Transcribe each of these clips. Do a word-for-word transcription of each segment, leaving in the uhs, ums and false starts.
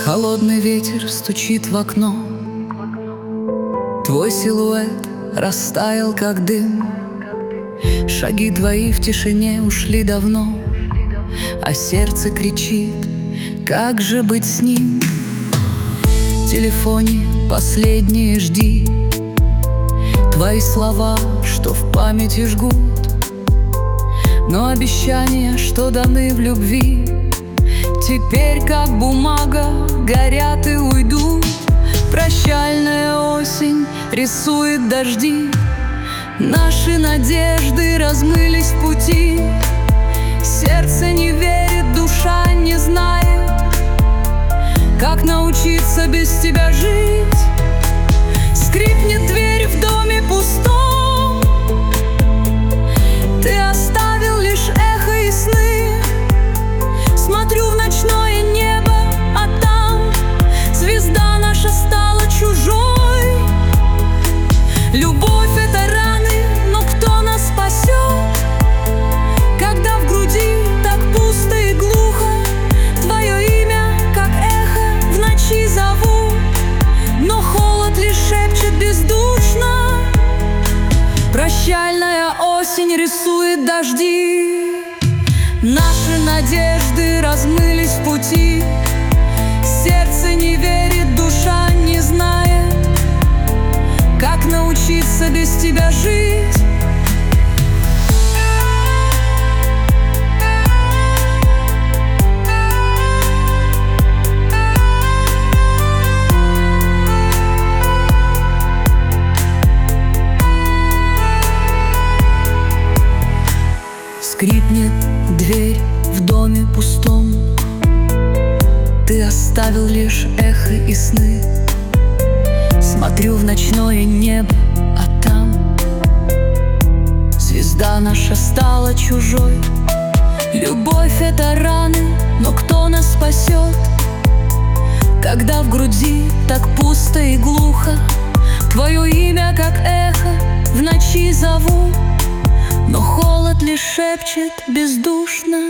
Холодный ветер стучит в окно, твой силуэт растаял, как дым. Шаги твои в тишине ушли давно, а сердце кричит: как же быть с ним? В телефоне последние жди, твои слова, что в памяти жгут. Но обещания, что даны в любви, теперь как бумага горят и уйдут. Прощальная осень рисует дожди, наши надежды размылись в пути. Сердце не верит, душа не знает, как научиться без тебя жить. Скрипнет дверь в доме пустом, ты оставил лишь эхо и сны. Смотрю в ночное небо, а там звезда наша стала чужой. Любовь — это раны, но кто нас спасет, когда в груди так пусто и глухо? Твое имя, как эхо, в ночи зову, но холод лишь шепчет бездушно. Прощальная осень рисует дожди, наши надежды размылись в пути. Сердце не верит, душа не знает, как научиться без тебя жить. Скрипнет дверь в доме пустом, ты оставил лишь эхо и сны. Смотрю в ночное небо, а там звезда наша стала чужой. Любовь — это раны, но кто нас спасет, когда в груди так пусто и глухо? Твое имя, как эхо, в ночи зову, но холод лишь шепчет бездушно.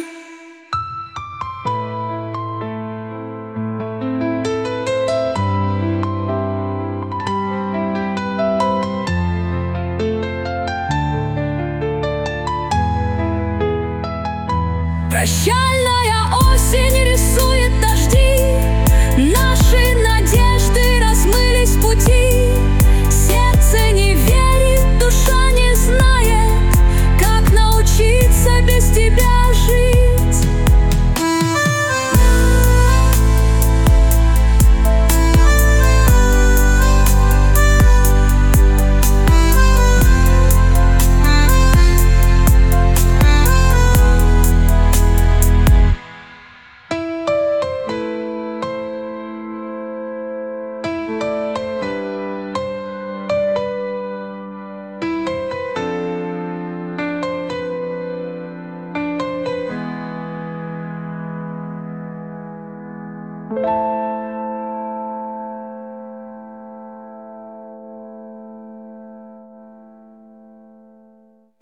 Прощальная осень рисует дожди, наши надежды размылись в пути. Сердце не верит, душа не знает, как научиться без тебя жить. Thank you.